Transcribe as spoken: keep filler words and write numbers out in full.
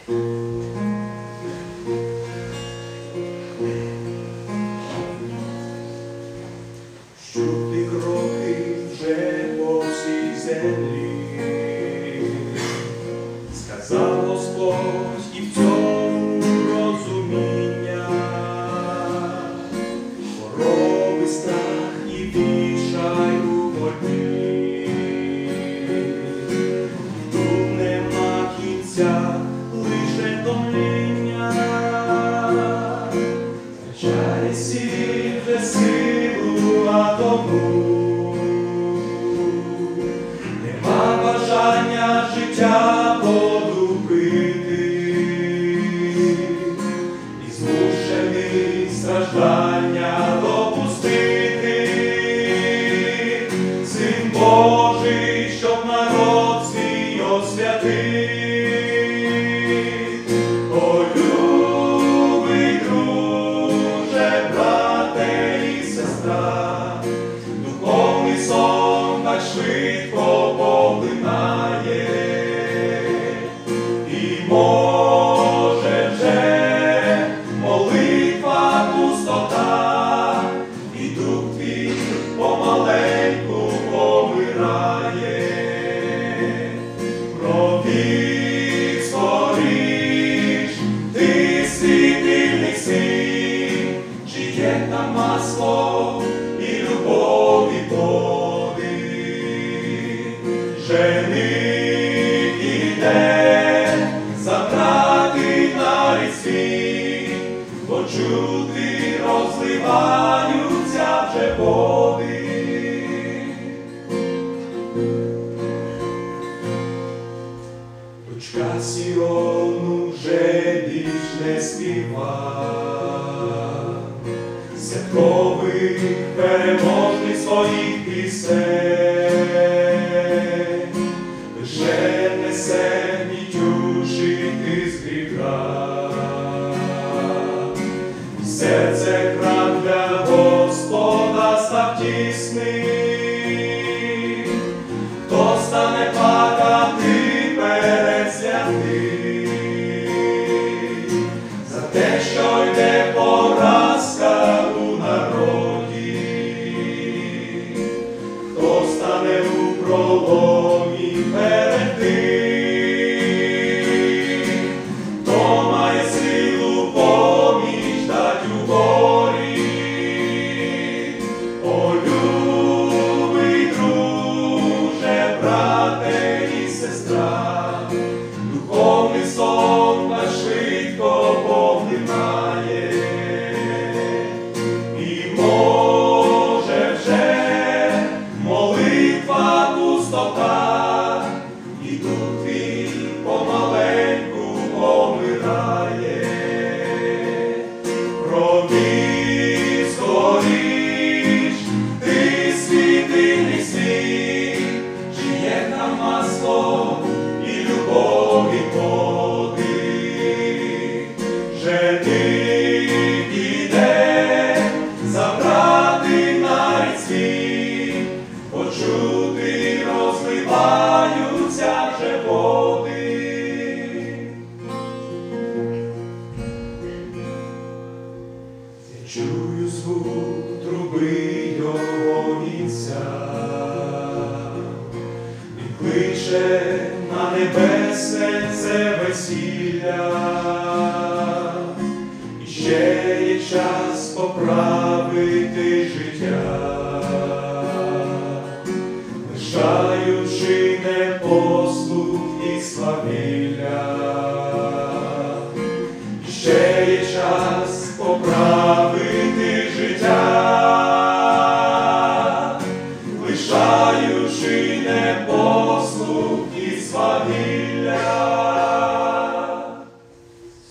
Чути кроки вже по всій землі, сказав Господь, і в цьому розуміння, хвороби, страх і вішай у боротьбі. Тут нема кінця, лише томління, втрачає сіль вже силу, а тому нема бажання життя воду пити, і змушений страждання допустити. Син Божий, щоб народ свій освятив. О, любий друже, брате і сестра, духовний сон так швидко поглинає, і може вже молитва пустота, і дух твій помаленьку помирає. Пробіг скоріш ти світильник свій, чи є там масло і любові плоди. Жених іде забрати нарід свій, бо чути розливаються вже води. Дочка Сіону вже більш не співа святкових переможних своїх пісень, лише несе мітюшити з гріха. Серце храм для Господа став тісний, хто стане плакати перед святим за те, що йде поразка у народі, хто стане у проломі перед тим, хто має силу поміч дать у горі. О, любий друже, брате і сестра, духовний сон так швидко поглинає, і може вже молитва пустота, і дух твій помаленьку помирає. Пробіг скоріш ти світильник свій, чи є там масло і любові плоди. Жених іде забрати нарід свій, почути розливаються вже води. Я чую звук труби його вінця, він кличе на небесне це весілля. І ще є час поправити життя, лишаючи непослух і славі.